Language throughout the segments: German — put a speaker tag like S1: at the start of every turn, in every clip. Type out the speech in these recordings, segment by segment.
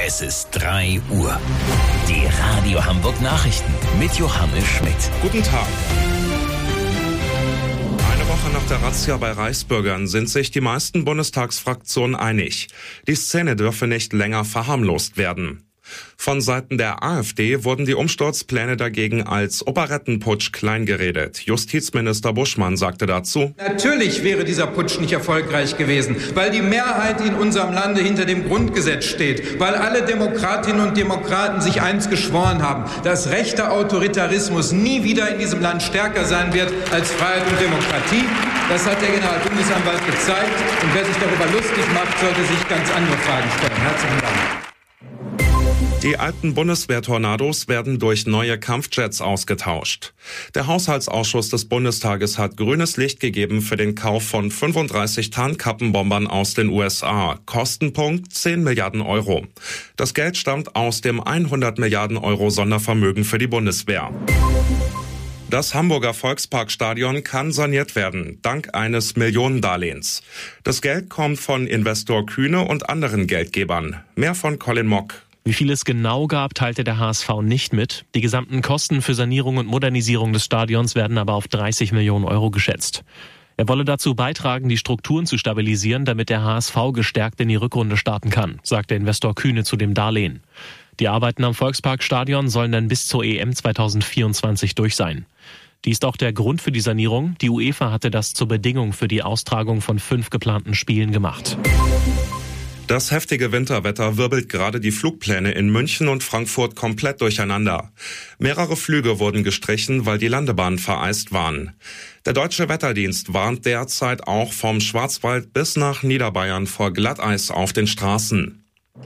S1: Es ist 3 Uhr. Die Radio Hamburg Nachrichten mit Johannes Schmidt.
S2: Guten Tag. Eine Woche nach der Razzia bei Reichsbürgern sind sich die meisten Bundestagsfraktionen einig. Die Szene dürfe nicht länger verharmlost werden. Von Seiten der AfD wurden die Umsturzpläne dagegen als Operettenputsch kleingeredet. Justizminister Buschmann sagte dazu:
S3: Natürlich wäre dieser Putsch nicht erfolgreich gewesen, weil die Mehrheit in unserem Lande hinter dem Grundgesetz steht, weil alle Demokratinnen und Demokraten sich eins geschworen haben, dass rechter Autoritarismus nie wieder in diesem Land stärker sein wird als Freiheit und Demokratie. Das hat der Generalbundesanwalt gezeigt. Und wer sich darüber lustig macht, sollte sich ganz andere Fragen stellen. Herzlichen Dank.
S2: Die alten Bundeswehr-Tornados werden durch neue Kampfjets ausgetauscht. Der Haushaltsausschuss des Bundestages hat grünes Licht gegeben für den Kauf von 35 Tarnkappenbombern aus den USA. Kostenpunkt 10 Milliarden Euro. Das Geld stammt aus dem 100 Milliarden Euro Sondervermögen für die Bundeswehr. Das Hamburger Volksparkstadion kann saniert werden, dank eines Millionendarlehens. Das Geld kommt von Investor Kühne und anderen Geldgebern. Mehr von Colin Mock.
S4: Wie viel es genau gab, teilte der HSV nicht mit. Die gesamten Kosten für Sanierung und Modernisierung des Stadions werden aber auf 30 Millionen Euro geschätzt. Er wolle dazu beitragen, die Strukturen zu stabilisieren, damit der HSV gestärkt in die Rückrunde starten kann, sagt der Investor Kühne zu dem Darlehen. Die Arbeiten am Volksparkstadion sollen dann bis zur EM 2024 durch sein. Dies ist auch der Grund für die Sanierung. Die UEFA hatte das zur Bedingung für die Austragung von 5 geplanten Spielen gemacht.
S2: Das heftige Winterwetter wirbelt gerade die Flugpläne in München und Frankfurt komplett durcheinander. Mehrere Flüge wurden gestrichen, weil die Landebahnen vereist waren. Der Deutsche Wetterdienst warnt derzeit auch vom Schwarzwald bis nach Niederbayern vor Glatteis auf den Straßen.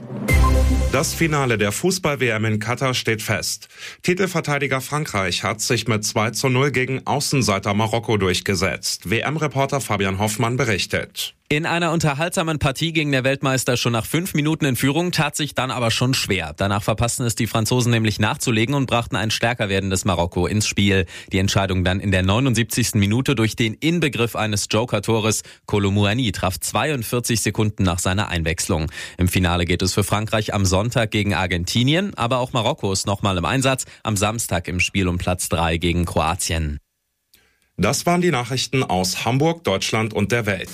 S2: Das Finale der Fußball-WM in Katar steht fest. Titelverteidiger Frankreich hat sich mit 2:0 gegen Außenseiter Marokko durchgesetzt. WM-Reporter Fabian Hoffmann berichtet.
S5: In einer unterhaltsamen Partie ging der Weltmeister schon nach 5 Minuten in Führung, tat sich dann aber schon schwer. Danach verpassten es die Franzosen nämlich nachzulegen und brachten ein stärker werdendes Marokko ins Spiel. Die Entscheidung dann in der 79. Minute durch den Inbegriff eines Joker-Tores. Kolo Muani traf 42 Sekunden nach seiner Einwechslung. Im Finale geht es für Frankreich am Sonntag gegen Argentinien, aber auch Marokko ist nochmal im Einsatz, am Samstag im Spiel um Platz 3 gegen Kroatien.
S2: Das waren die Nachrichten aus Hamburg, Deutschland und der Welt.